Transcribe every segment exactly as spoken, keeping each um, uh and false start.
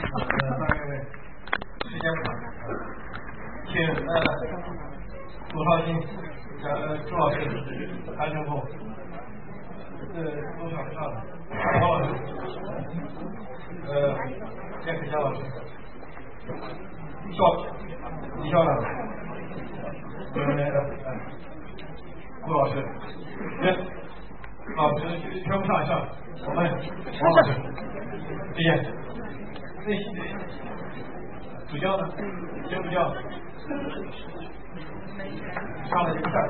三位时间不长，请呃杜少卿、呃朱老师、韩正峰，呃都上不上了，黄老师，呃叶克强老师，肖李校长，呃顾老师，别老师全部上一上，我们王老师，谢谢。那主教呢？先主教上了就不上。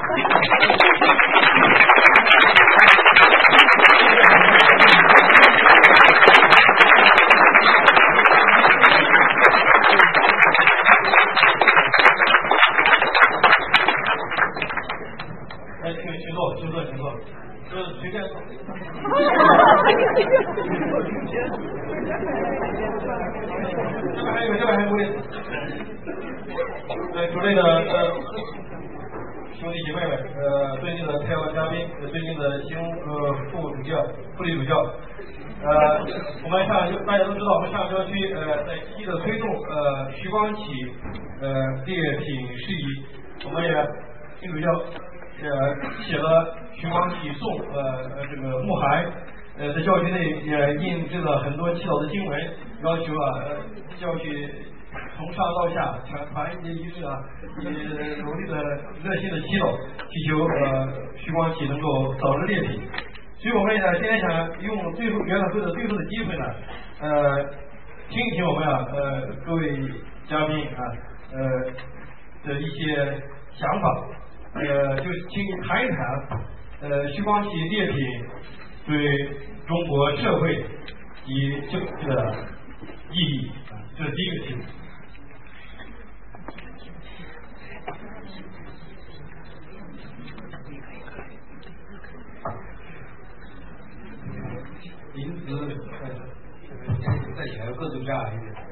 哎，请请坐，请坐，请坐，这随便坐。这边还有，这边还有位置。呃，主内的呃兄弟姐妹们，呃，尊敬的台湾嘉宾，尊敬的新呃副主教、副理主教，呃，我们上大家都知道，我们上郊区呃在积极的推动呃徐光启呃列品事宜，我们也新主教呃写了徐光启颂呃这个墓函。呃，在教区内也印制了很多祈祷的经文，要求啊，呃、教区从上到下团团结一致啊，也努力的热心的祈祷，祈求呃徐光启能够早日列品。所以我们呢，今天想用最后元老会的最后的机会呢，呃，听一听我们啊，呃，各位嘉宾啊，呃的一些想法，呃，就请谈一谈，呃，徐光启列品对中国社会及政治的意义，这是第一个题目。 临时在起来各种家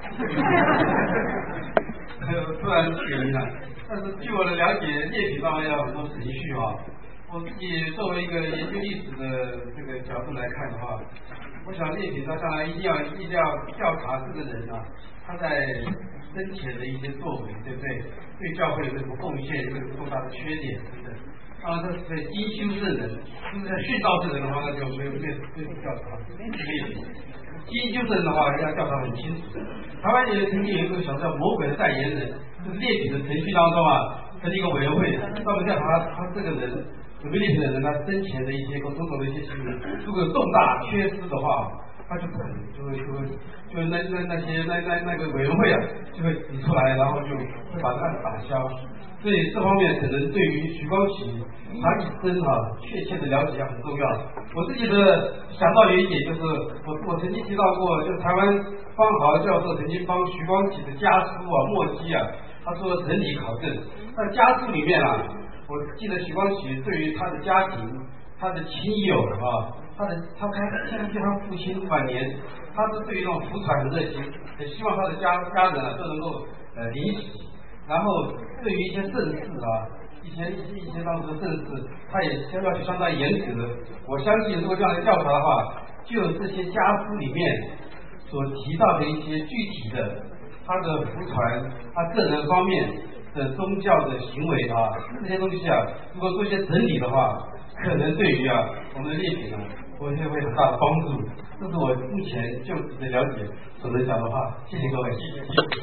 突然起人了，但是据我的了解，列品当然要很多程序啊。我自己作为一个研究历史的这个角度来看的话，我想列品他当然一定要一定要调查这个人啊，他在生前的一些作为，对不对？对教会有什么贡献，有什么重大的缺点等等。当然，这是因修正人，就是在殉道之人的话，那就没有没有没有调查列品。因修正人的话，要调查很清楚。台湾也曾经有一个小叫魔鬼的代言人，就是列品的程序当中啊，成立一个委员会，专门调查他这个人。有个列品的人，他生前的一些种种的一些行为，如果重大缺失的话，他就不可能就会就会就那那那些那那那个委员会啊，就会指出来，然后就会把这案子打消。所以这方面可能对于徐光启他一生啊确切的了解要很重要。我自己的想到有一点就是，我我曾经提到过，就是台湾方豪教授曾经帮徐光启的家书啊墨迹啊，他做了整体考证，在家书里面啊。我记得徐光启对于他的家庭、他的亲友啊，他的他他像对他父亲晚年，他是对于那种福传很热心，也希望他的家家人啊都能够呃领洗。然后对于一些政事啊，一些一些一些当中的政事，他也要求相当严格。我相信，如果这样来调查的话，就有这些家书里面所提到的一些具体的他的福传，他个人方面。的宗教的行为啊，这些东西啊，如果做一些整理的话，可能对于啊我们的列品呢，我觉得会很大的帮助。这是我目前就的了解所能讲的话。谢谢各位。谢谢。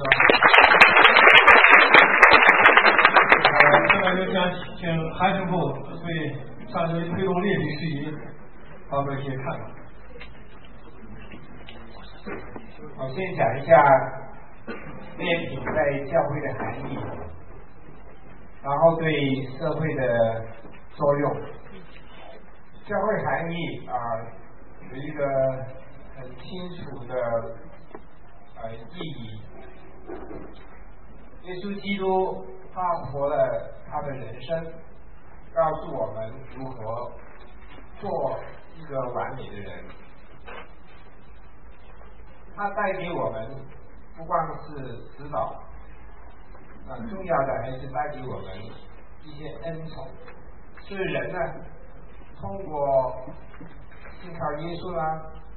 呃，下面就想请韩神父对上周推动列品事宜发表一些看法。 我先讲一下列品在教会的含义。然后对社会的作用，教会含义啊、呃、有一个很清楚的呃意义。耶稣基督他活了他的人生，告诉我们如何做一个完美的人。他带给我们不光是指导。很重要的还是带给我们一些恩宠，所以人呢，通过信靠耶稣啦，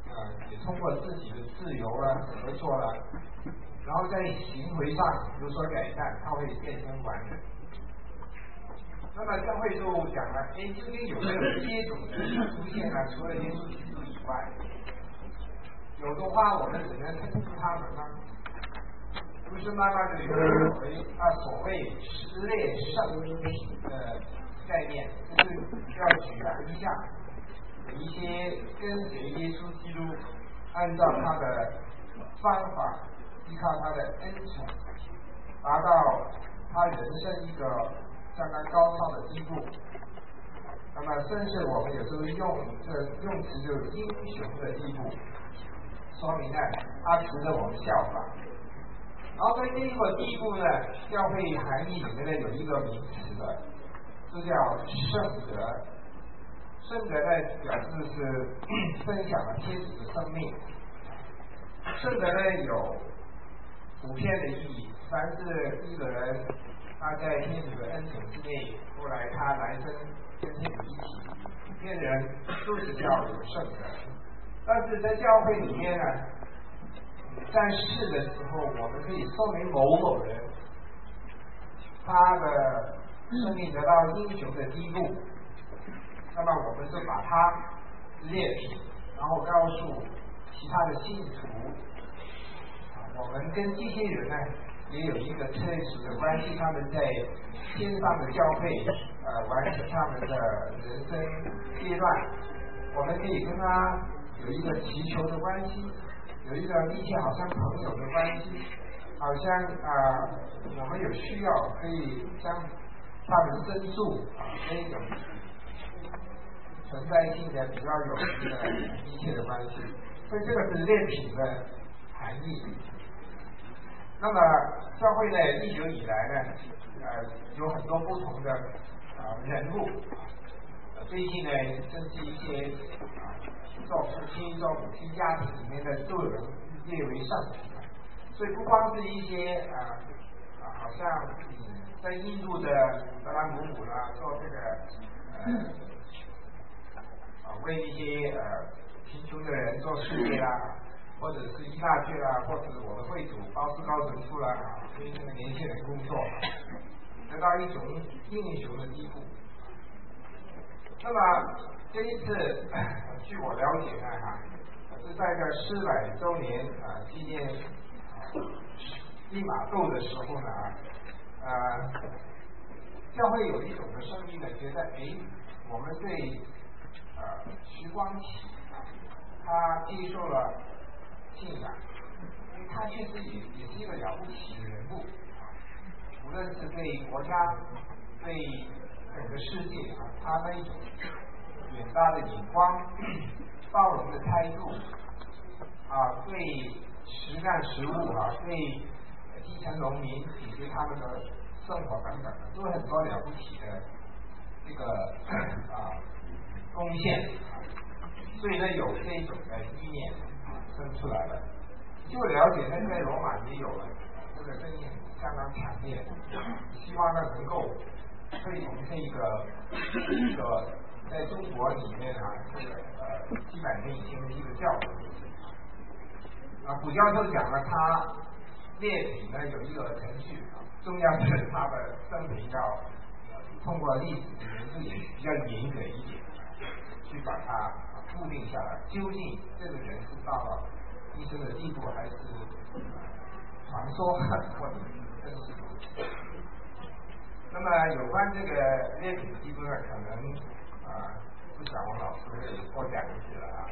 呃也通过自己的自由啦、合作啦，然后在行为上有所改善，他会变成完人。那么教会就讲了，哎，究竟有没有接种的出现呢？除了耶稣基督以外，有的话我们只能称呼他们呢，不是慢慢的有所谓啊所谓十类圣品的概念，就是要举啊一下，有一些跟随耶稣基督，按照他的方法，依靠他的恩宠，达到他人生一个相当高超的地步。那么甚至我们有时候用这用词就是英雄的地步，说明呢他值得我们效仿。然后在这一个地步呢，教会含义里面呢有一个名词的，这叫圣德。圣德呢表示是分享了天主的生命。圣德呢有普遍的意义，凡是一个人他在天主的恩宠之内，后来他来生跟天主一起，这些人都是叫有圣德。但是在教会里面呢，在世的时候，我们可以说明某某人他的生命得到英雄的地步，那么我们就把他列品，然后告诉其他的信徒，我们跟这些人呢也有一个特殊的关系，他们在天上的教会呃完成他们的人生阶段，我们可以跟他有一个祈求的关系，有一个密切好像朋友的关系，好像啊、呃、我们有需要可以向他们伸助啊那种存在性的比较有一个密切的关系，所以这个是列品的含义。那么教会呢历久以来呢呃有很多不同的啊、呃、人物，最近呢甚至一些啊做父亲做母亲家庭里面的都有人列为圣品，所以不光是一些啊啊好像嗯在印度的达拉姆姆啦做这个呃啊为一些呃贫穷的人做事业啦，或者是一大圈啦，或者是我的会主包斯高神父啦啊，为这个年轻人工作，得到一种英雄的地步。那么这一次，据我了解呢，哈，是在这四百周年啊纪念利玛窦的时候呢，啊，教会有一种的声音呢，觉得哎，我们对呃徐光启啊，他接受了信仰，因为他确实也也是一个了不起的人物，无论是对国家、对整个世界啊，他那一种远大的眼光、包容的态度啊，对实干实务啊，对基层农民解决他们的生活等等，都很多了不起的这个啊贡献，所以呢有这一种的意念啊生出来了。据我了解呢，在罗马也有了，这个声音相当强烈，希望呢能够推崇这个一个在中国里面啊，这个呃几百年以前的一个教义。啊，古教授讲了，他列品呢有一个程序啊，重要是他的生平要通过历史的元素也比较严格一点，去把它固定下来。究竟这个人是到了医生的地步，还是传说或者是真实？那么有关这个列品的地步呢，可能啊，不想王老师会多讲一些了啊。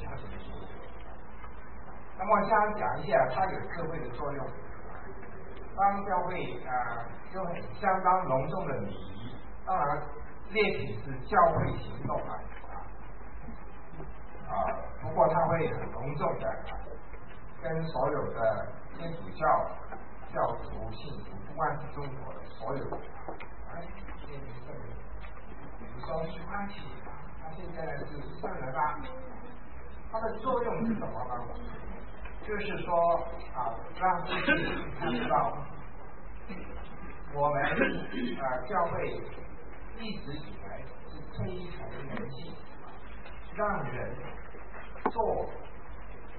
那么我想讲一下它有社会的作用。当教会啊有很相当隆重的礼仪，当然列品是教会行动啊啊，不过它会很隆重的、啊、跟所有的天主教教徒信徒，不管是中国的所有的哎列品圣人，比如说徐光启，他现在是圣人啦，它的作用是什么呢？就是说啊，让自己看到我们啊教会一直以来是推崇人性，让人做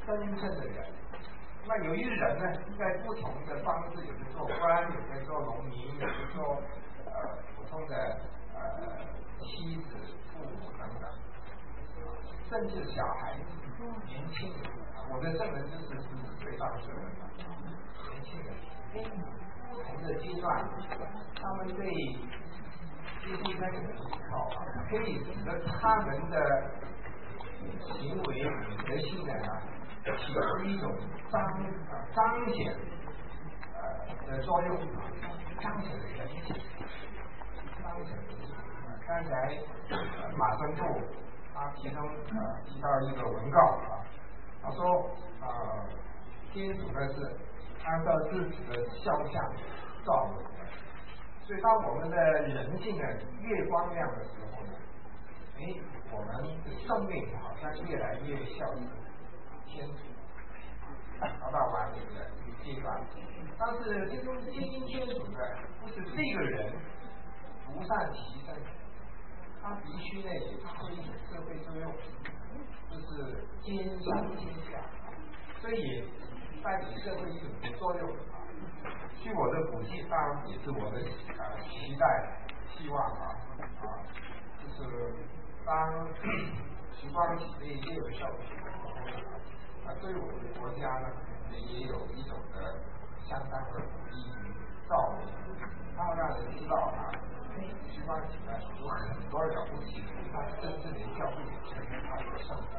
真正的人。那由于人呢，在不同的方式，有的做官，有的做农民，有的做呃普通的呃妻子、父母等等，甚至小孩子、年轻人，我的圣人就是十四岁到四十岁，年轻人，不同的阶段，他们对基督教的依靠，可以使得他们的行为与德性呢，起出一种彰啊彰显呃的作用，彰显人性，彰显人性。刚才呃马生部他其中呃提到一个文告啊，他说呃天主呢是按照自己的肖像造我们的，所以当我们的人性呢越光亮的时候呢，哎，我们的生命好像越来越效仿天主，达到完美的一个阶段。但是这种接近天主呢，不是这个人独善其身，他必须呢也发挥一种社会作用，就是兼善天下，所以也带给社会一种作用。据我的估计，当然也是我的呃期待、希望啊啊，就是当徐光启这些有效果的时候呢，啊，对我们国家呢也有一种的相当的鼓励与照顾，然后让人知道啊，徐光启呢有很多了不起，他真正的教会成为他的生活。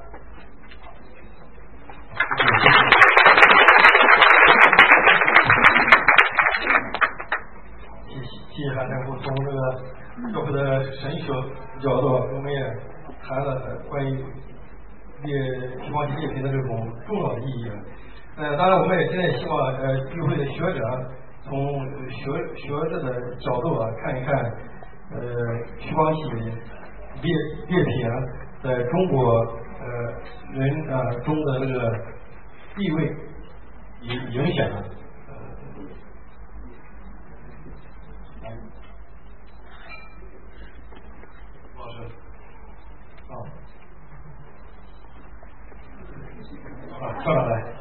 谢谢韩大夫，从这个教会的神学角度，我们也谈了关于列希望列品的这种重要的意义。呃，当然我们也现在希望呃与会的学者从学学者的角度啊看一看呃徐光启列列品在中国呃人啊、呃、中的这个地位影影响。校长来。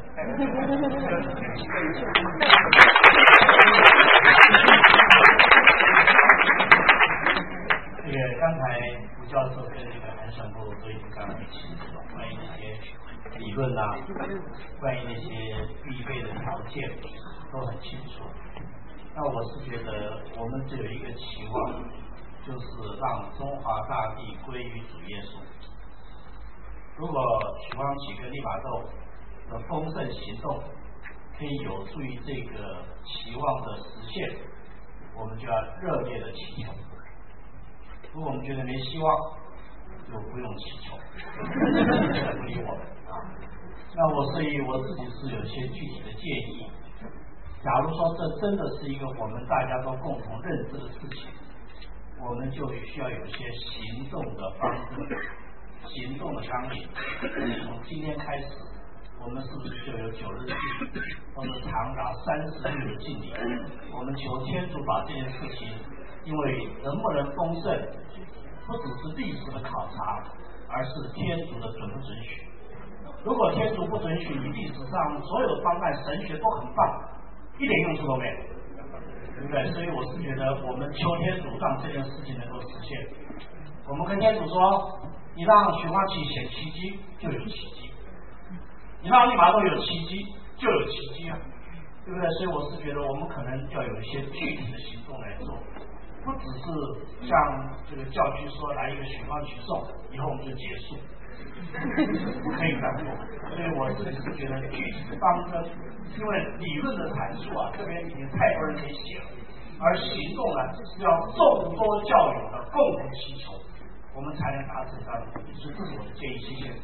这个刚才吴教授跟这个韩省部都已经讲得很清楚了，关于那些理论啊，关于那些必备的条件都很清楚。那我是觉得我们只有一个期望，就是让中华大地归于主耶稣。如果许光启跟利玛窦的丰盛行动可以有助于这个期望的实现，我们就要热烈的祈求。如果我们觉得没希望，就不用祈求，不理我们啊。那我所以我自己是有一些具体的建议。假如说这真的是一个我们大家都共同认知的事情，我们就需要有一些行动的方针。行动的纲领，从今天开始，我们是不是就有九日禁礼，或者长达三十日的禁礼？我们求天主把这件事情，因为能不能丰盛，不只是历史的考察，而是天主的准不准许。如果天主不准许，你历史上所有的方案神学都很棒，一点用处都没有，对不对？所以我是觉得，我们求天主让这件事情能够实现。我们跟天主说，你让许光启显奇迹，就有奇迹；你让利玛窦有奇迹，就有奇迹啊，对不对？所以我是觉得，我们可能要有一些具体的行动来做，不只是像这个教区说来一个许光启颂，以后我们就结束，不可以这样做。所以我自己是觉得具体的方针，因为理论的阐述啊，这边已经太多人可以写了，而行动呢，要众多教友的共同祈求。我们才能达成这样的目的，所以这是我的建议，谢谢。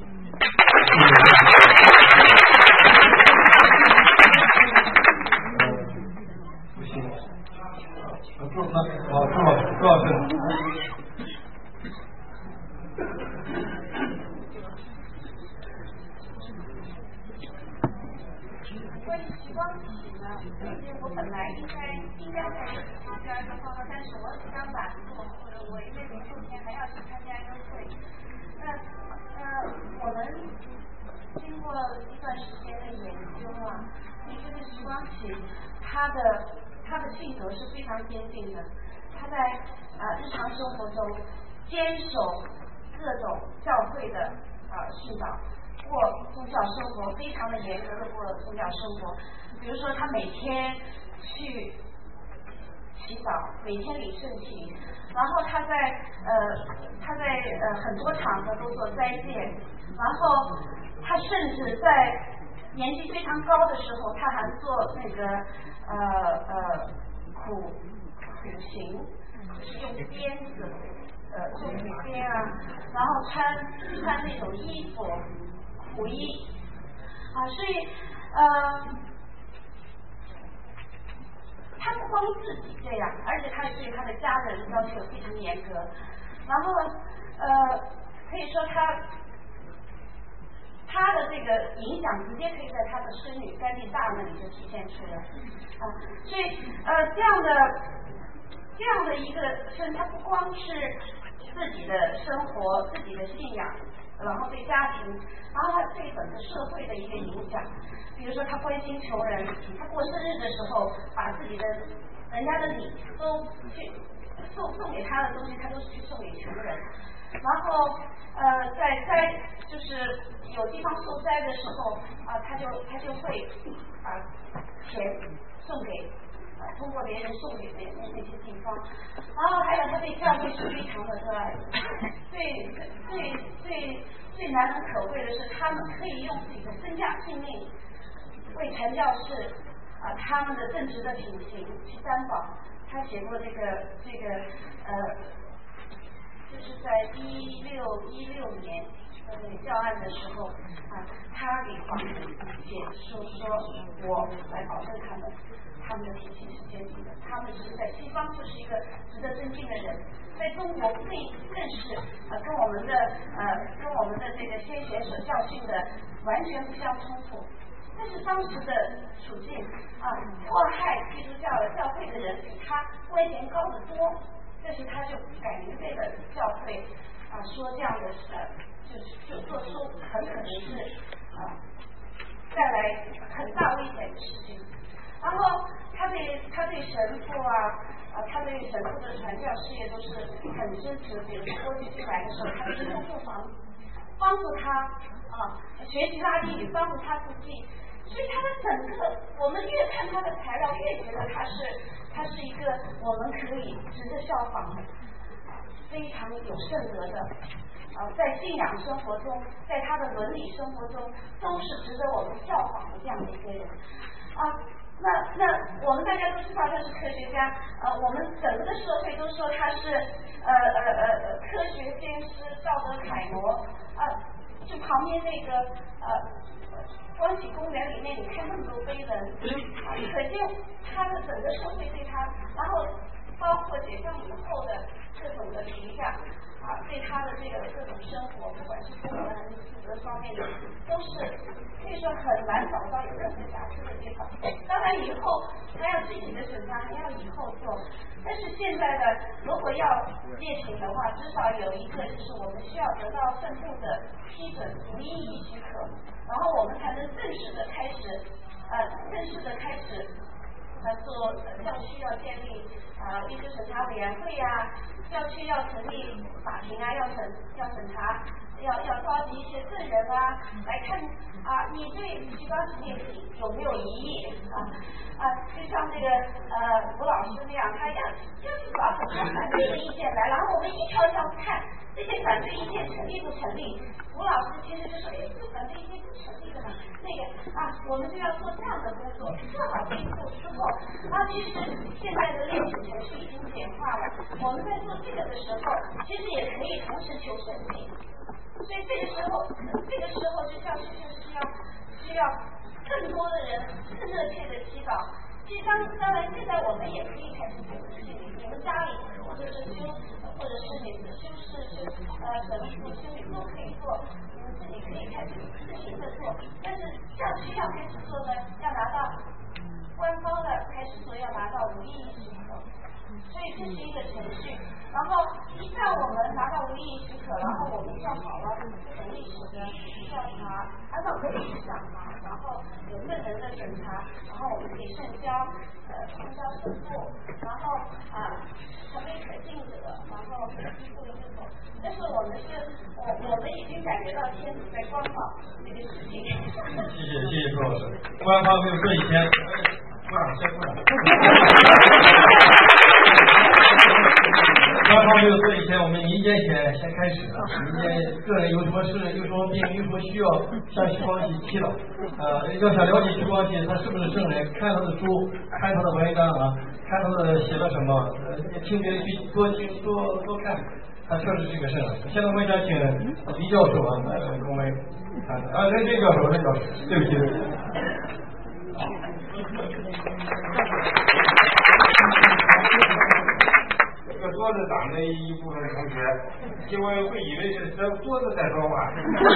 不行，朱老师，好，朱老师，朱老师。 关于徐光启呢，我本来应该应该在发表一个报告，但是我刚把我我因为明后天还要去参加优会，那呃我们经过一段时间的研究啊，你这个徐光启他的他的性格是非常坚定的，他在呃日常生活中坚守各种教会的呃训导，过宗教生活非常的严格的过宗教生活。比如说他每天去祈祷，每天领圣体，然后他在呃他在呃很多场合都做斋戒，然后他甚至在年纪非常高的时候，他还做那个呃呃苦苦行，就是用鞭子呃做苦鞭啊，然后穿穿那种衣服苦衣啊，所以呃。他不光自己这样，而且他对他的家人要求非常严格。然后呃，可以说他他的这个影响直接可以在他的孙女甘地大那里就体现出来啊。所以呃，这样的这样的一个人，他不光是自己的生活、自己的信仰，然后对家庭，然后他对整个社会的一个影响。比如说他关心穷人，他过生日的时候把自己的人家的礼都去送送给他的东西，他都是去送给穷人。然后呃在在就是有地方受灾的时候啊、呃，他就他就会把钱送给啊、呃、通过别人送给那那那些地方。然后还有他对教会是非常的热爱，最最最最难能可贵的是，他们可以用自己的身家性命为传教士啊、呃、他们的正直的品行去担保。他写过这个这个呃，就是在一六一六年呃教案的时候啊，他给皇帝写书说，我来保证他们他们的品行是坚定的，他们是在西方就是一个值得尊敬的人，在中国更更是呃跟我们的呃跟我们的这个先贤所教训的完全不相冲突。这是当时的处境啊，迫害基督教的教会的人比他官衔高得多，这是他就敢于对着教会啊说这样的事，就是就做出很可能是啊带来很大危险的事情。然后他对他对神父啊啊他对神父的传教事业都是很支持。比如说郭继兴来的时候，他提供住房，帮助他啊学习拉丁语，帮助他自己。所以他的整个，我们越看他的材料，越觉得他是他是一个我们可以值得效仿的，非常有圣德的，呃，在信仰生活中，在他的伦理生活中，都是值得我们效仿的这样的一个人啊。那那我们大家都知道他是科学家，呃，我们整个的社会都说他是呃呃呃科学先师、道德楷模啊。就旁边那个呃光启公园里面，你看那么多碑文，啊，可见他的整个社会对他，然后包括解放以后的各种的评价啊，对他的这个各种生活，不管是公文还是性格方面的，都是可以说很难找到有任何瑕疵的地方。当然以后还要具体的审查，还要以后做。但是现在的如果要列请的话，至少有一个就是我们需要得到圣父的批准、无异议许可，然后我们才能正式的开始呃正式的开始呃做教区要建立啊律师审查委员会啊，教区要成立法庭啊，要审要审查。要要召集一些证人啊，来看啊，你对徐光启列品有没有疑义啊啊？就像这个呃吴老师那样，他要就是找很多反对的意见来，然后我们一条条看这些反对意见成立不成立。吴老师其实就说，哎，这反对意见不成立的嘛，那个啊，我们就要做这样的工作，做好这一步之后，啊，其实现在的列请程序已经简化了，我们在做这个的时候，其实也可以同时求神迹。所以这个时候，这个时候就教区就是需要需要更多的人更热切的祈祷。其实当当然，现在我们也可以开始做事情，你们家里或者是修，或者是你们的修士、修呃神父、修女都可以做，你们自己可以开始自行的做。但是教区要开始做的，要拿到官方的开始做，要拿到无异议许可。所以这是一个程序，然后一旦我们拿到无异议许可，然后我们做好了这种历史的调查，按照可官方没有这一天，鼓掌先鼓掌。官方没有这一天，我们民间先先开始了。民间个人有什么事、有什么病、有什么需要向徐光启祈祷。呃，要想了解徐光启他是不是圣人，看他的书，看他的文章啊，看他的写了什么，呃，听别人去多听多多看。他确实是个圣人。现在我们想请李教授啊，来跟我们谈啊，任任教授，任教授，对不起。对不起这个桌子党的一部分同学，结果会以为是这桌子在说话。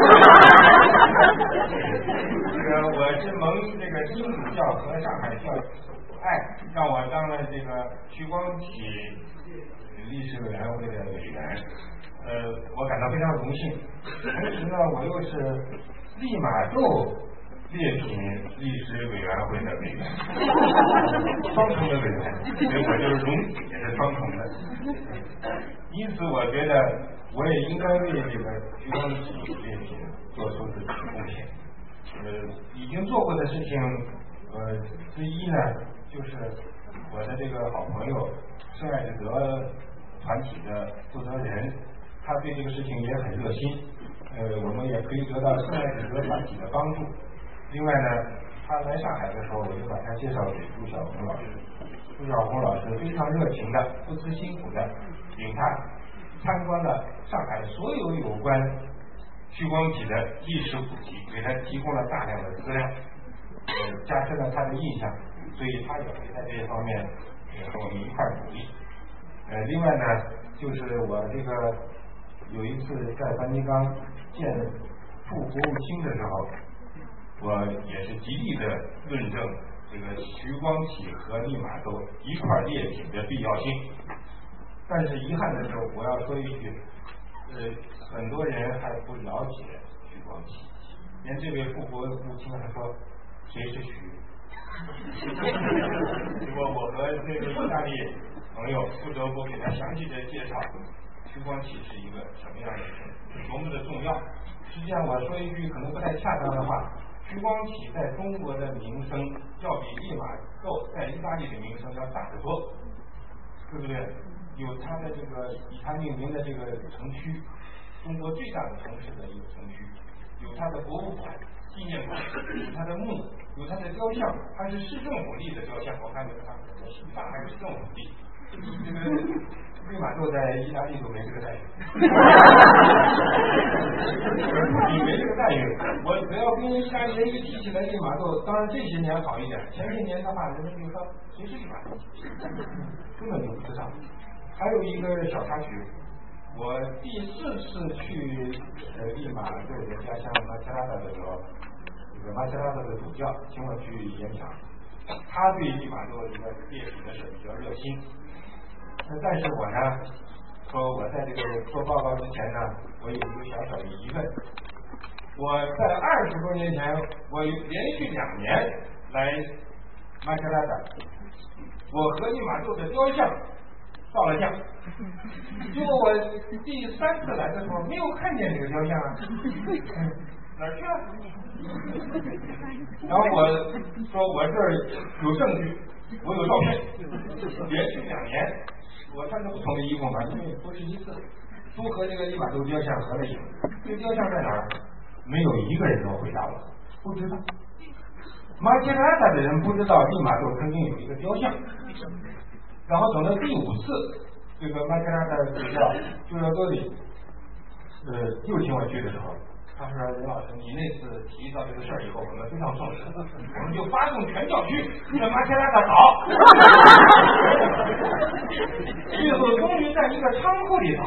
这个我是蒙这个新主教和上海教爱，让我当了这个徐光启历史委员会的委员，呃，我感到非常荣幸。同时呢，我又是利玛窦列品历史委员会的委员，双重的委员，所以我就是荣誉也是双重的。因此，我觉得我也应该为这个徐光启列品做出自己的贡献。呃，已经做过的事情，呃，之一呢，就是我的这个好朋友圣爱之德团体的负责人，他对这个事情也很热心。呃，我们也可以得到圣爱之德团体的帮助。另外呢，他来上海的时候，我就把他介绍给朱晓红老师。朱晓红老师非常热情的、不辞辛苦的领他参观了上海所有有关徐光启的历史古籍，给他提供了大量的资料，呃，加深了他的印象，所以他也会在这一方面也和我们一块努力。呃，另外呢，就是我这个有一次在梵蒂冈见副国务卿的时候，我也是极力的论证这个徐光启和利玛窦一块列品的必要性。但是遗憾的是，我要说一句，呃，很多人还不了解徐光启，连这位副国务卿还说谁是徐。结果我和这个意大利朋友不得不给他详细的介绍徐光启是一个什么样的人，多么的重要。实际上我说一句可能不太恰当的话，徐光启在中国的名声要比利玛窦在意大利的名声要大得多，对不对？有他的这个以他命名的这个城区，中国最大的城市的一个城区，有他的博物馆、纪念馆，有他的墓，有他的雕像，他是市政府立的雕像，我看见他上海市政府立。这个利玛窦在意大利都没这个待遇，你没这个待遇。我只要跟意大利人一提起来利玛窦，当然这些年好一点，前些年的话，人们就说谁是利玛窦，根本就不知道。还有一个小插曲，我第四次去呃利玛窦的家乡马切拉达的时候，这个马切拉达的主教请我去演讲，他对利玛窦这个列品的是比较热心。但是我呢，说我在这个做报告之前呢，我有一个小小的疑问。我在二十多年前，我连续两年来马切拉达，我和利玛窦的雕像照了相，结果我第三次来的时候没有看见这个雕像啊，哪儿去了？然后我说我这儿有证据，我有照片，连续两年。我穿着不同的衣服嘛，因为不是一次，都和这个利玛窦雕像合了影。这个雕像在哪儿？没有一个人能回答我，不知道。马切拉达的人不知道利玛窦曾经有一个雕像。然后等到第五次，这个马切拉达主教朱要多里，呃，又请我去的时候，他说：“任老师，你那次提到这个事儿以后，我们非常重视，我们就发动全教区跟马切拉达找。”最后终于在一个仓库里找，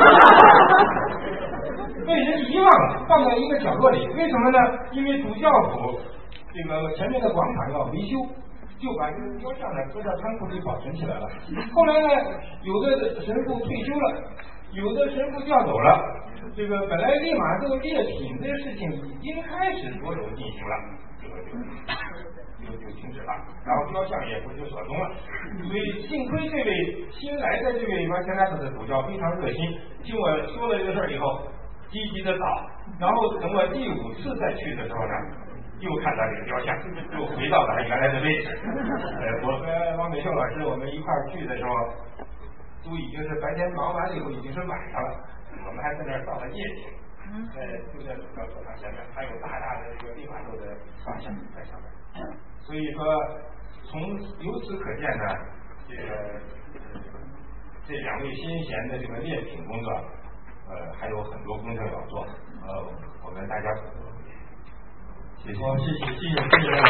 被人遗忘了，放在一个角落里。为什么呢？因为主教府这个前面的广场要维修，就把这个雕像呢搁在仓库里保存起来了。后来呢，有的神父退休了，有的神父调走了。这个本来利玛窦列品的事情已经开始着手进行了，这个就就就停止了，然后雕像也不知所踪了。所以幸亏这位新来的这位马切拉达的主教非常热心，听我说了这个事儿以后，积极的找，然后等我第五次再去的时候呢， 又看到这个雕像，又回到了原来的位置。呃，我和王美秀老师我们一块儿去的时候，都已经是白天忙完了以后已经是晚上了，我们还在那儿造了夜景。在就在主教座堂前面，还有大大的这个利玛窦的画像在上面。所以说，从由此可见呢，这个、呃、这两位新贤的这个列品工作，呃，还有很多工程要做。呃，我们大家谢谢。 好，谢谢，谢谢，谢谢。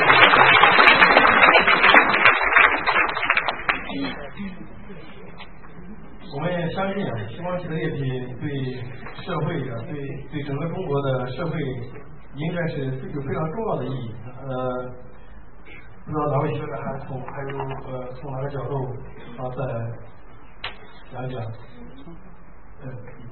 我们也相信啊，徐光启的列品对社会啊，对对整个中国的社会应该是有非常重要的意义。呃，不知道哪位学者还从还有呃从哪个角度啊再讲讲？嗯。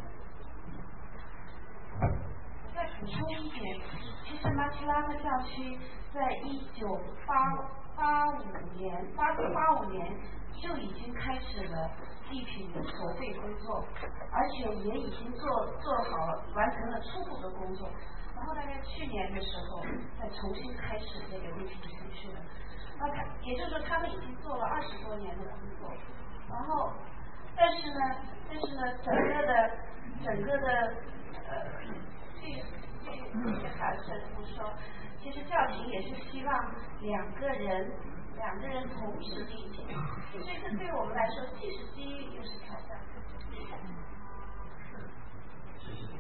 再补充一点，其实马其拉的教区在一九八八五年，八四八五年就已经开始了地品的筹备工作，而且也已经做做好了，完成了初步的工作。然后大概去年的时候，再重新开始这个地品程序了。那他也就是说，他们已经做了二十多年的工作。然后，但是呢，但是呢，整个的整个的呃，据据韩神父说，其实教廷也是希望两个人两个人同时进行，所以这对我们来说既是机遇又是挑战。 谢谢。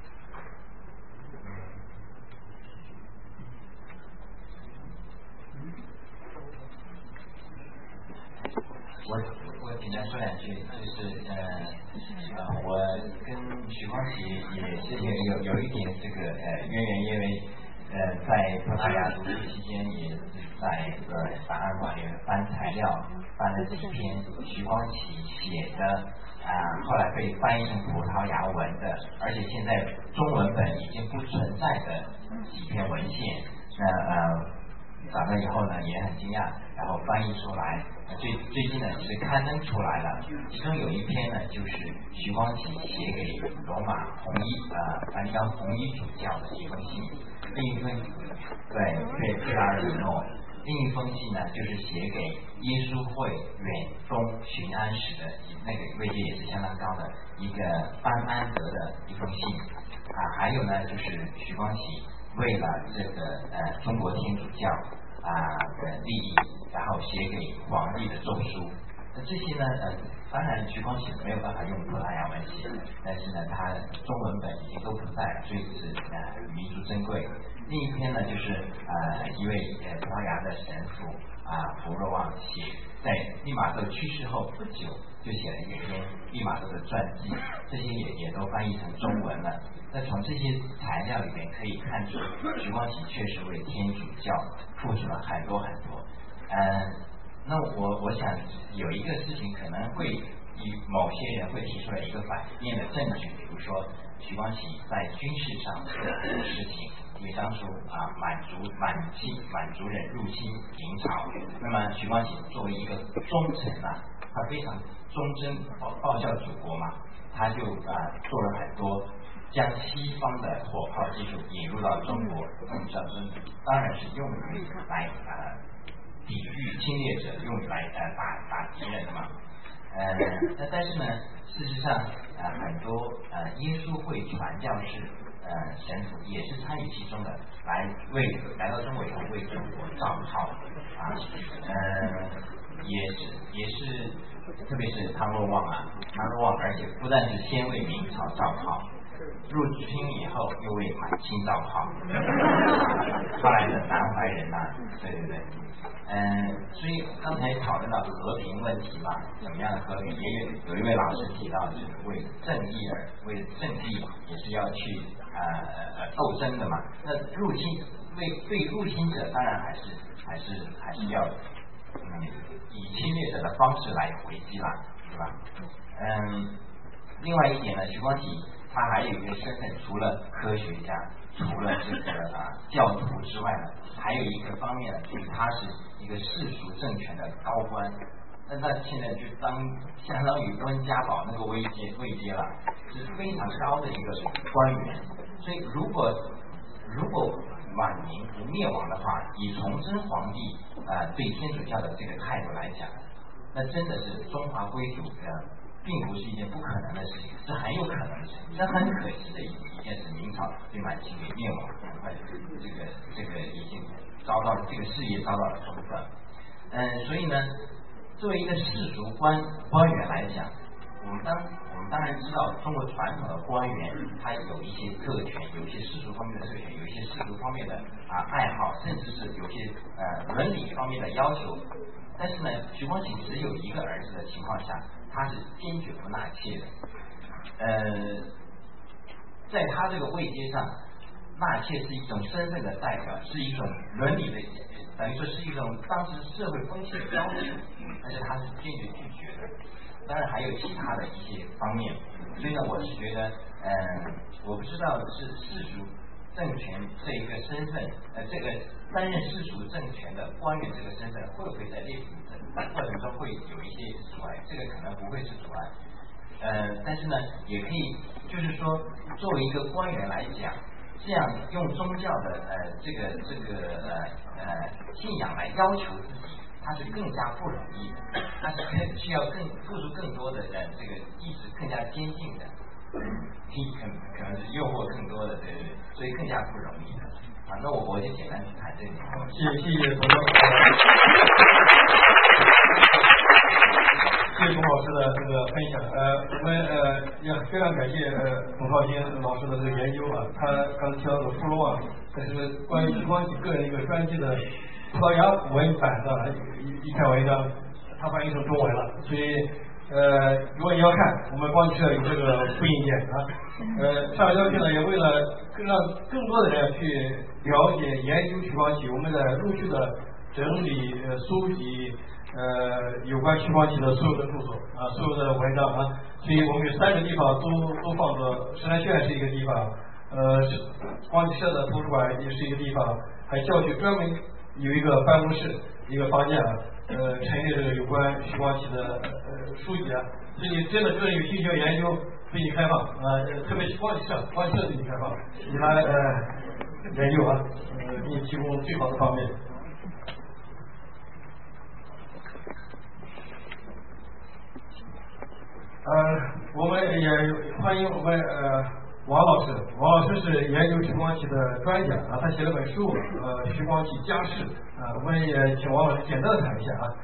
我我简单说两句，就是呃呃，我跟许光启也是有有有一点这个呃渊源，因为呃在葡萄牙读书期间，也是在这个档案馆里翻材料，翻了几篇许光启写的啊、呃，后来被翻译成葡萄牙文的，而且现在中文本已经不存在的几篇文献，那呃找到以后呢也很惊讶，然后翻译出来。最最近呢是刊登出来了，其中有一篇呢就是许光启写给罗马红衣呃梵蒂冈红衣主教的一封信，另一封对对佩达尔里诺，另一封信呢就是写给耶稣会远东巡安使的那个位阶也是相当高的一个班安德的一封信啊，还有呢就是许光启为了这个呃中国天主教啊的利益，然后写给皇帝的奏书。那这些呢，呃，当然徐光启没有办法用葡萄牙文写，但是呢，他中文本已经都不在了，所以是呃弥足珍贵。另一篇呢，就是呃一位呃葡萄牙的神父啊福若望写，在利玛窦去世后不久就写了一篇利玛窦的传记，这些也也都翻译成中文了。那从这些材料里面可以看出，徐光启确实为天主教付出了很多很多。嗯、呃，那我我想有一个事情可能会以某些人会提出来一个反面的证据，比如说徐光启在军事上做了很多事情，因为当初啊满族满清满族人入侵明朝，那么徐光启作为一个忠臣啊，他非常忠贞报报效祖国嘛，他就啊做了很多。将西方的火炮技术引入到中国，嗯，这当然是用于来呃抵御侵略者，用于来呃打打敌人的嘛。呃，那但是呢，事实上呃很多呃耶稣会传教士呃神父也是参与其中的，来为来到中国以后为中国造炮啊，呃也是也是，特别是汤若望啊，汤若望，而且不但是先为明朝造炮。入侵以后又为满清造炮，后来的南怀仁呐、啊，对对对，嗯，所以刚才讨论到和平问题嘛，怎么样的和平？也有有一位老师提到，就是为正义而为正义也是要去呃呃斗争的嘛。那入侵为对入侵者，当然还是还是还是要嗯以侵略者的方式来回击啦，对吧？嗯，另外一点呢，徐光启。他还有一个身份，除了科学家，除了这个啊教徒之外呢，还有一个方面呢，就是他是一个世俗政权的高官。那那现在就当相当于温家宝那个位阶位阶了，是非常高的一个官员。所以如果如果晚年不灭亡的话，以崇祯皇帝啊、呃、对天主教的这个态度来讲，那真的是中华归主呃，并不是一件不可能的事情，是很有可能的事情。这很可惜的一一件事，明朝被满清给灭亡，很快这个这个已经遭到了这个事业遭到了中断。嗯，所以呢，作为一个世俗官官员来讲，我们当我们当然知道，中国传统的官员他有一些特权，有一些世俗方面的特权，有一些世俗方面的啊爱好，甚至是有些呃伦理方面的要求。但是呢，徐光启只有一个儿子的情况下，他是坚决不纳妾的。呃，在他这个位阶上，纳妾是一种身份的代表，是一种伦理的，等于说是一种当时社会风气的要求，但是他是坚决拒绝的。当然还有其他的一些方面，所以呢，我是觉得，嗯、呃，我不知道是世俗政权这一个身份，呃，这个担任世俗政权的官员这个身份，会不会在列品的过程中会有一些阻碍？这个可能不会是阻碍，呃，但是呢，也可以，就是说，作为一个官员来讲，这样用宗教的呃这个这个呃呃信仰来要求自己，它是更加不容易的，它是更需要更付出更多的呃这个意志更加坚定的，可可能是诱惑更多的，对对对，所以更加不容易的啊。那我我就简单谈这里。 谢谢谢谢董老师，谢谢董老师的这个分享。呃，我们呃也非常感谢呃董少卿老师的这个研究啊，他刚才提到的附录啊，这是关于徐光启个人一个专辑的葡萄牙文版的一一篇文章，他翻译成中文了，所以呃如果你要看，我们光启社有这个复印件啊，呃上交去呢也为了更让更多的人去了解研究徐光启，我们在陆续的整理呃书籍呃有关徐光启的所有的著作啊，所有的文章啊，所以我们有三个地方都都放着，石南轩是一个地方，呃光启社的图书馆也是一个地方，还教学专门有一个办公室一个房间啊，呃陈列这个有关徐光启的呃书籍啊，所以真的个人有兴趣要研究，对你开放啊、呃，特别是光启社，光启社对你开放，你来呃研究啊，呃给你提供最好的方面。呃，我们也欢迎我们呃王老师，王老师是研究徐光启的专家啊，他写了本书呃《徐光启家世》啊，我们也请王老师简单的谈一下啊。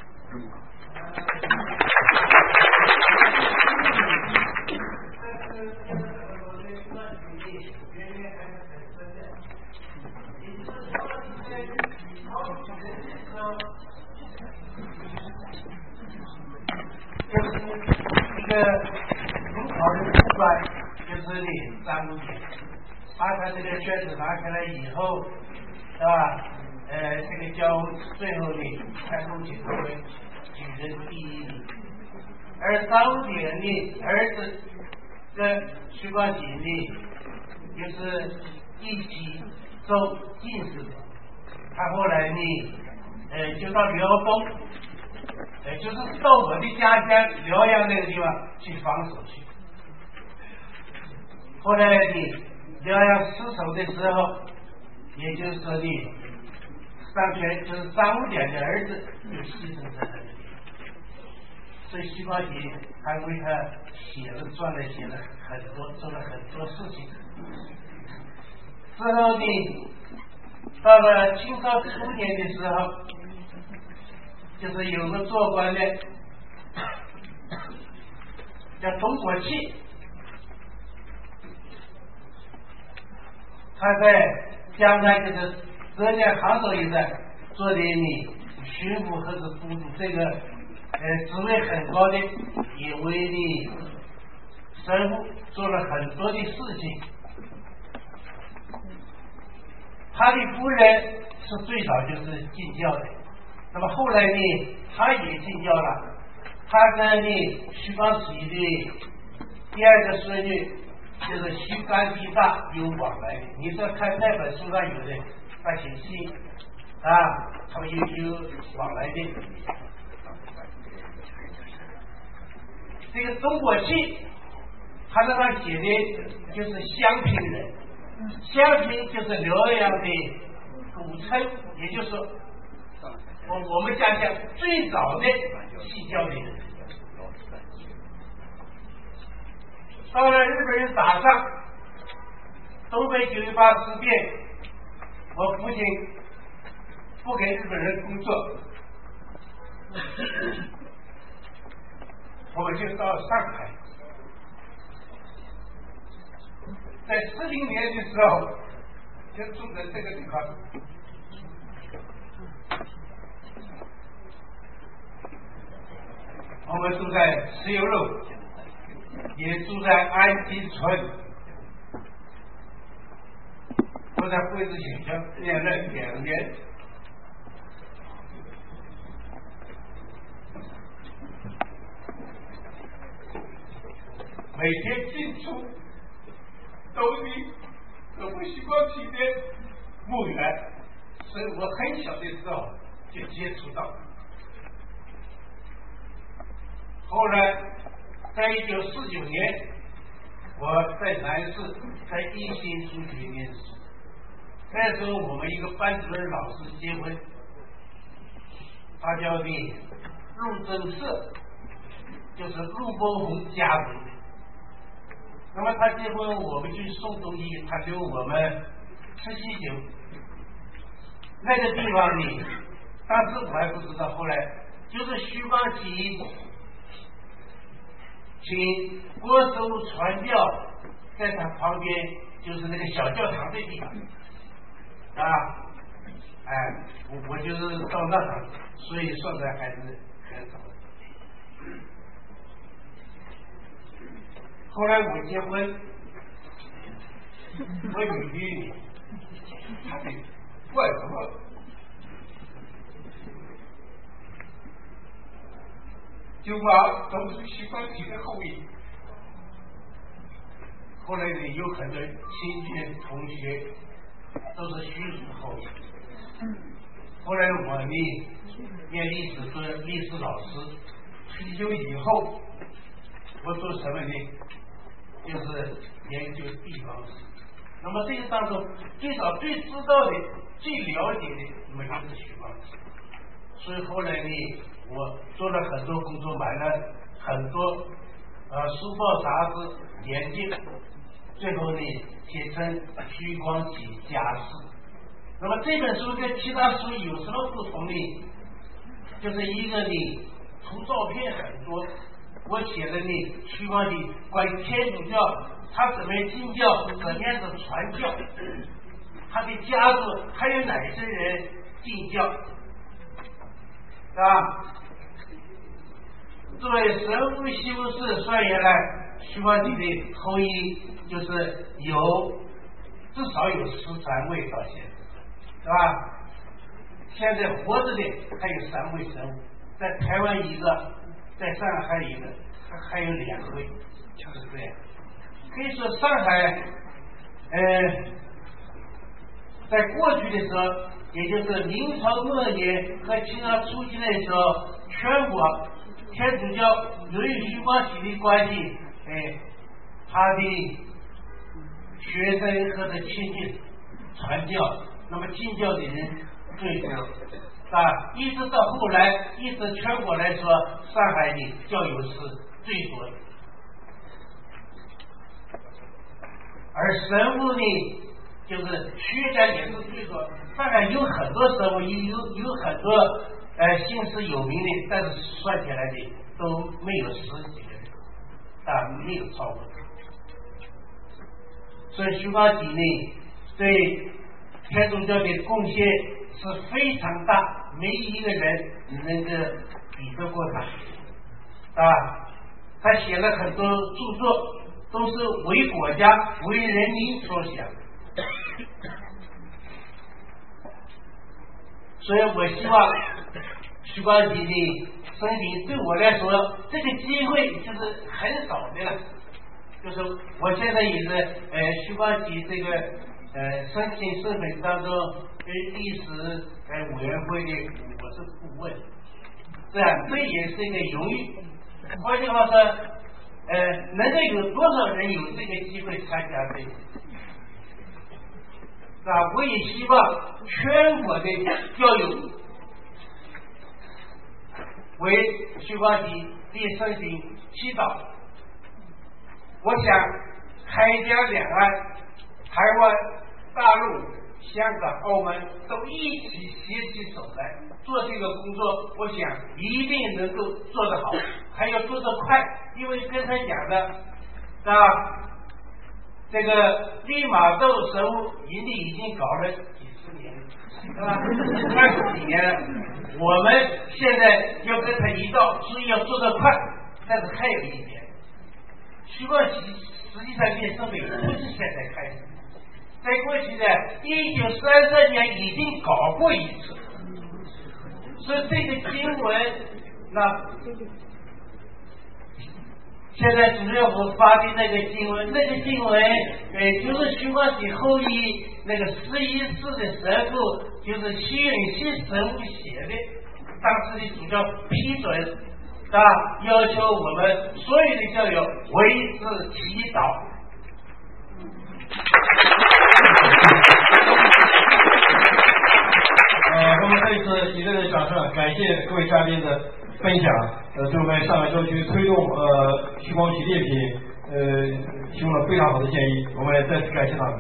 一个很好的出版就是你张五典，把他这个卷子拿起来以后，是吧？呃，这个教最后呢，开宗解会举人第一名，而张五典呢儿子跟徐光启呢，就是一起走进士的，他后来呢，呃，就到辽东。呃，就是到我的家乡辽阳那个地方去防守去。后来呢，辽阳失守的时候，也就是说呢，上权就是张五典的儿子就牺牲在那里。所以徐光启还为他写了专门写了很多，做了很多事情。之后呢，到了清朝初年的时候。就是有个做官的叫董国器，他在江南就是浙江杭州一带做的你巡抚或者都督，这个呃职位很高的，也为你神父做了很多的事情。他的夫人是最早就是进教的。那么后来呢，他也进教了。他跟呢徐光启的第二个孙女就是徐干地大有往来的。你说看那本书上有的他写信啊，他们有有往来的。这个中国戏，他那上写的就是襄平人， 香平就是辽阳的古称，也就是说，我我们家乡最早的西郊的人。到了日本人打仗，东北九一八事变，我父亲不给日本人工作，我们就到上海。在四零年的时候，就住在这个地方。我们住在石油路，也住在安溪村，我在惠子学校念了两年。每天进出都比我们西光区的墓园，所以我很小的时候就接触到。后来在一九四九年，我在南市在一心中学念书，那时候我们一个班主任老师结婚，他叫的陆正社，就是陆伯宏家族的。那么他结婚，我们去送东西，他留我们吃喜酒。那个地方呢，当时我还不知道，后来就是徐光启请郭守传教，在他旁边就是那个小教堂的地方啊，哎，我我就是到那儿，所以算的还是很早。后来我结婚，我女婿他的外婆就把都是徐光启的后裔。后来呢，有很多亲戚同学都是徐氏后裔。后来我呢，念历史做历史老师，退休以后，我做什么呢？就是研究地方史。那么这个当中，最早最知道的、最了解的，那么就是徐光启。所以后来呢，我做了很多工作，买了很多呃书报杂志研究，最后呢写成徐光启家事。那么这本书跟其他书有什么不同呢？就是一个呢图照片很多，我写的呢徐光启关于天主教他怎么进教，怎么样的传教，他的家族还有哪些人进教。啊，作为神父修士算下来，徐光启的后裔就是有至少有十三位到现在，是吧？现在活着的还有三位神父，在台湾一个，在上海一个，还有两位，就是这样。可以说上海，呃，在过去的时候，也就是明朝末年和清朝初期的时候，全国天主教由于徐光启的关系，哎，他的学生和的亲戚传教，那么进教的人最多啊，一直到后来，一直全国来说，上海的教友是最多的，而神父呢，就是学家也是最多。当然有很多神父，有有有很多呃姓氏有名的，但是算起来的都没有十几个人，啊，没有超过。所以徐光启呢，对天主教的贡献是非常大，没一个人能够比得过他啊。他写了很多著作，都是为国家、为人民所想。所以我希望徐光启的生平对我来说，这个机会就是很少的了。就是我现在也是呃徐光启这个呃申请身份当中跟历史呃委员会的我是顾问，这样这也是一个荣誉。换句话说，呃能够有多少人有这个机会参加这个？ 啊，我也希望全国的教友为徐光启的生平祈祷。我想海峡两岸、台湾、大陆、香港、澳门都一起携起手来做这个工作，我想一定能够做得好，还要做得快，因为刚才讲的啊，这个利玛窦神物营地已经搞了几十年，是吧？二十几年了，我们现在要跟他一道，所以要做得快，但是还有一点，徐光启实际上练圣美不是现在开始，在过去的一九三三年已经搞过一次，所以这个经文，那现在主任我发的那个经文，那个经文，呃，就是徐光启后裔那个十一世的神父，就是西允西神父写的，当时的主教批准。啊！要求我们所有的教友为之祈祷。 呃，我们这一次热烈的掌声，感谢各位嘉宾的分享，呃，对我们上海郊区推动呃徐光启烈品呃提供了非常好的建议，我们再次感谢他们。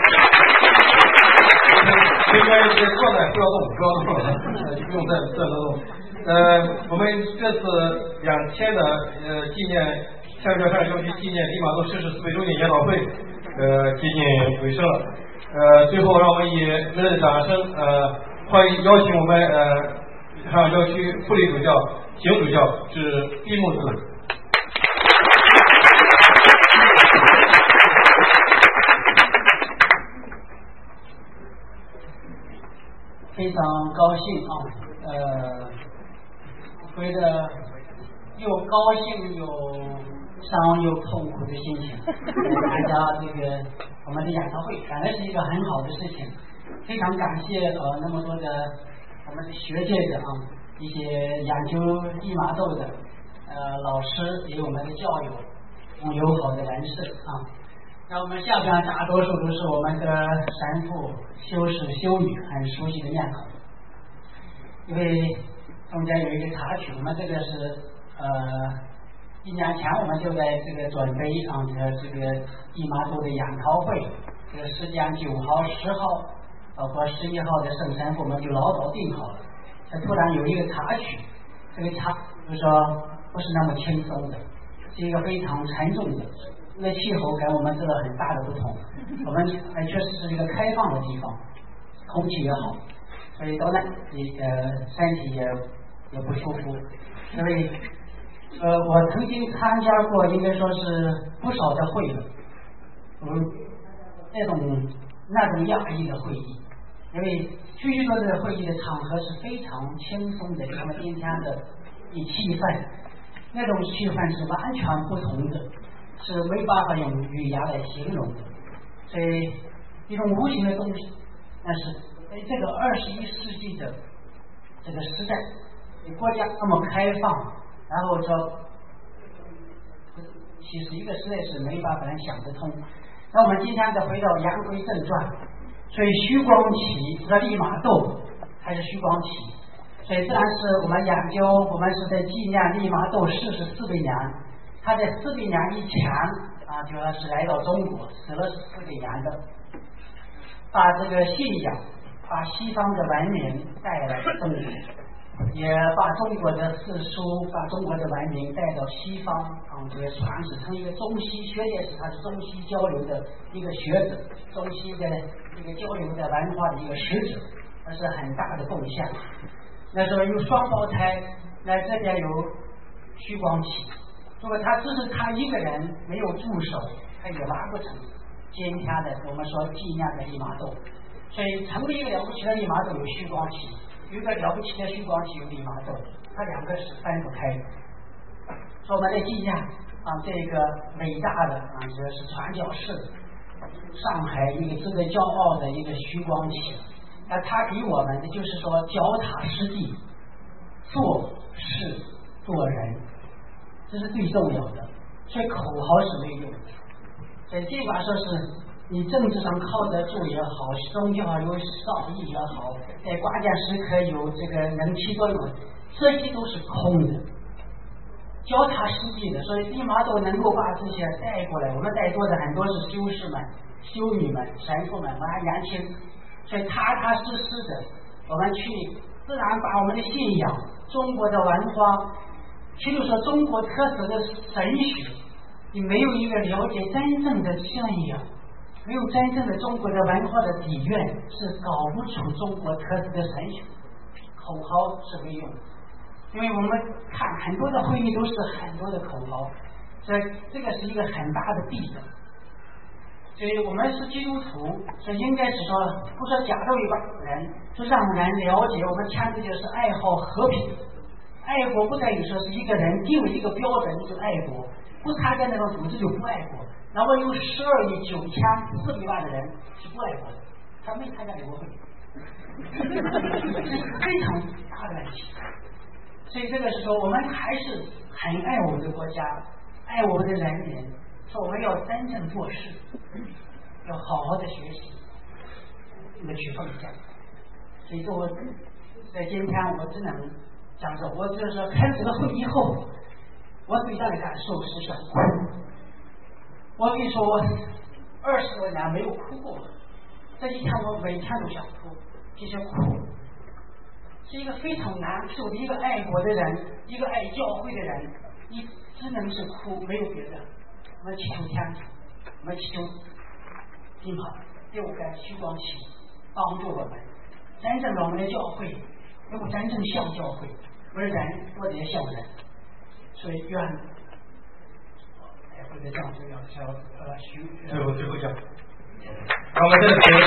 这边一些坐在不要动，不要动了，就不用再再动。呃，我们这次两千的呃纪念下边上海郊区纪念利玛窦逝世四百周年研讨会，呃接近尾声了。呃，最后让我们以热烈的掌声，呃，欢迎邀请我们呃上海郊区副理主教、邢主教致闭幕词。 非常高兴啊，呃。为了又高兴又伤又痛苦的心情参加这个我们的研讨会，反正是一个很好的事情。非常感谢呃那么多的我们的学界的啊一些研究利玛窦的呃老师，也有我们的教友、友好的人士啊。那我们下边大多数都是我们的神父、修士、修女很熟悉的面孔，因为中间有一个插曲，我们这个是呃一年前我们就在这个准备啊这个这个利玛窦的研讨会，这个时间九号、十号包括十一号的圣神父我们就老早定好了。这突然有一个插曲，这个插就是说不是那么轻松的，是一个非常沉重的。那气候跟我们这个很大的不同，我们还确实是一个开放的地方，空气也好，所以到那也呃身体也。也不舒服，因为呃，我曾经参加过，应该说是不少的会了，嗯，那种那种压抑的会议，因为许许多多的会议的场合是非常轻松的，像今天的一气氛，那种气氛是完全不同的，是没办法用语言来形容的，所以一种无形的东西，但是在这个二十一世纪的这个时代。国家那么开放，然后说，其实一个实在是没办法人想得通。那我们今天再回到言归正传，所以徐光启和利玛窦还是徐光启，所以自然是我们研究，我们是在纪念利玛窦逝世四百年，他在四百年以前啊，主要是来到中国，死了四百年的，把这个信仰，把西方的文明带来中国。也把中国的四书，把中国的文明带到西方啊，也传承成一个中西学界是它是中西交流的一个学者，中西的一个交流的文化的一个使者，这是很大的贡献。那时候有双胞胎，那这边有徐光启，如果他只是他一个人没有助手，他也完不成今天的我们说纪念的利玛窦。所以成为一个了不起的利玛窦有徐光启。有一个了不起的徐光启有利玛窦，他两个是分不开的。说我们的纪念啊，这个伟大的啊，这是传教士，上海一个值得骄傲的一个徐光启。那他给我们的就是说脚踏实地，做事做人，这是最重要的。所以口号是没用的。所以尽管说是你政治上靠得住也好，宗教有效益也好，在关键时刻有这个能起作用，这些都是空的，脚踏实地的。所以利玛窦能够把这些带过来，我们在座的很多是修士们、修女们、神父们，我还年轻，所以踏踏实实的，我们去自然把我们的信仰、中国的文化，其实说中国特色的神学，你没有一个了解真正的信仰，没有真正的中国的文化的底蕴，是搞不出中国特色的神学。口号是没用的，因为我们看很多的会议都是很多的口号，所以这个是一个很大的弊端。所以我们是基督徒，所以应该是说，不说假肉一把人，就让人了解我们强调就是爱好和平。爱国不在于说是一个人定了一个标准就爱国，不参加那种组织就不爱国。然后有十二亿九千四百万的人是不爱国的，他没参加联合会，这是非常大的问题。所以这个是说，我们还是很爱我们的国家，爱我们的人民，说我们要真正做事，要好好的学习，那么去奉献。所以说我在今天我只能讲说，我就是说开这个会以后，我最大的感受是想哭。我跟你说，我二十多年没有哭过，这几天我每天都想哭，这些哭是一个非常难受的。一个爱国的人，一个爱教会的人，你只能是哭，没有别的。我们祈求天主，我们祈求金炮六个徐光启帮助我们，真正的我们的教会能够真正像教会，而人多得像人。所以愿会的这样这样小呃徐最后最后讲，我们这里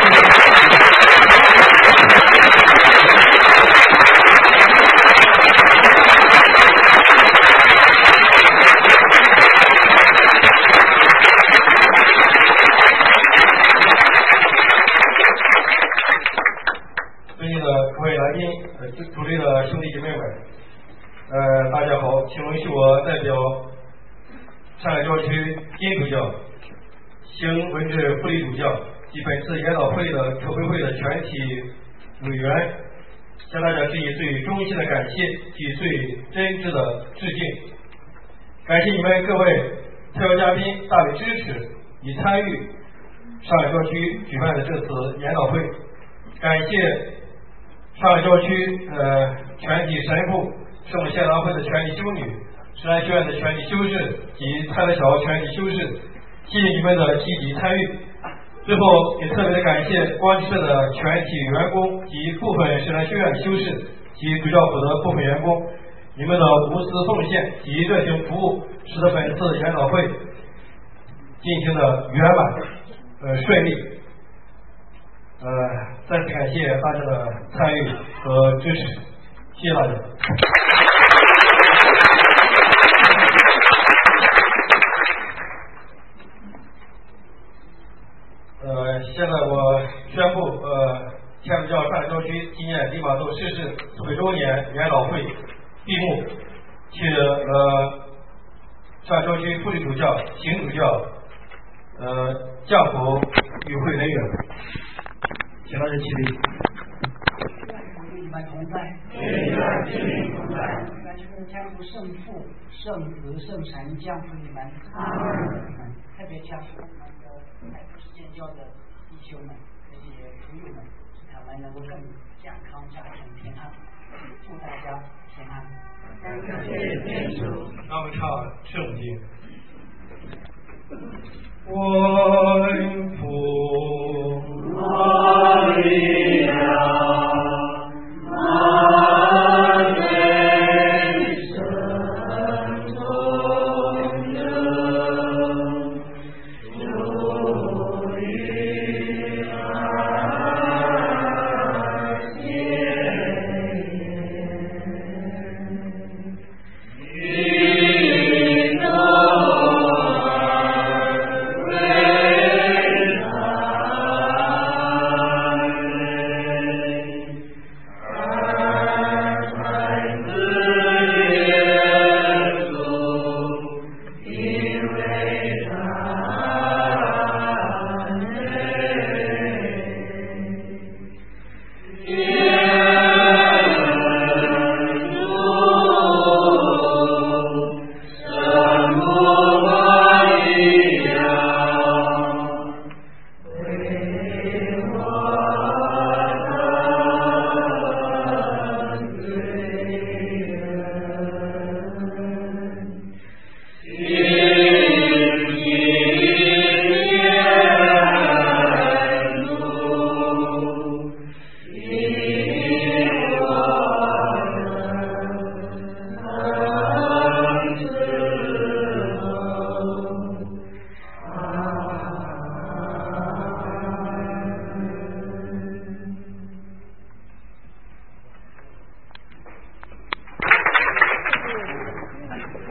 尊敬的各位来宾，呃，主内的兄弟姐妹们，呃，大家好，请允许我代表上海教区基督教、兴文治福利主教及本次研讨会的筹备会的全体委员，向大家致以最衷心的感谢及最真挚的致敬。感谢你们各位特邀嘉宾大力支持与参与上海教区举办的这次研讨会，感谢上海教区呃全体神父、圣母献堂会的全体修女、石兰学院的全体修士及泰德桥全体修士，谢谢你们的积极参与。最后也特别的感谢光智社的全体员工及部分石兰学院修士及主教府的部分员工，你们的无私奉献及热情服务，使得本次研讨会进行的圆满呃顺利。呃，再次感谢大家的参与和支持，谢谢大家。呃，现在我宣布，呃，天主教上海教区纪念利玛窦逝世四百周年研讨会闭幕，请呃上海教区副理主教、行主教、呃教辅与会人员，请大家起立。 与你们同在，与你们同在。感谢天父、圣父、圣子、圣神降福你们。阿门。特别降福我们的爱普世建教的弟兄们、这些朋友们，使他们能够更健康、家庭平安。祝大家平安。感谢天主。 让我们唱圣经。万福玛利亚，玛内圣中人，主与而见，与众而为。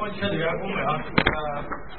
缺的员工们啊，呃。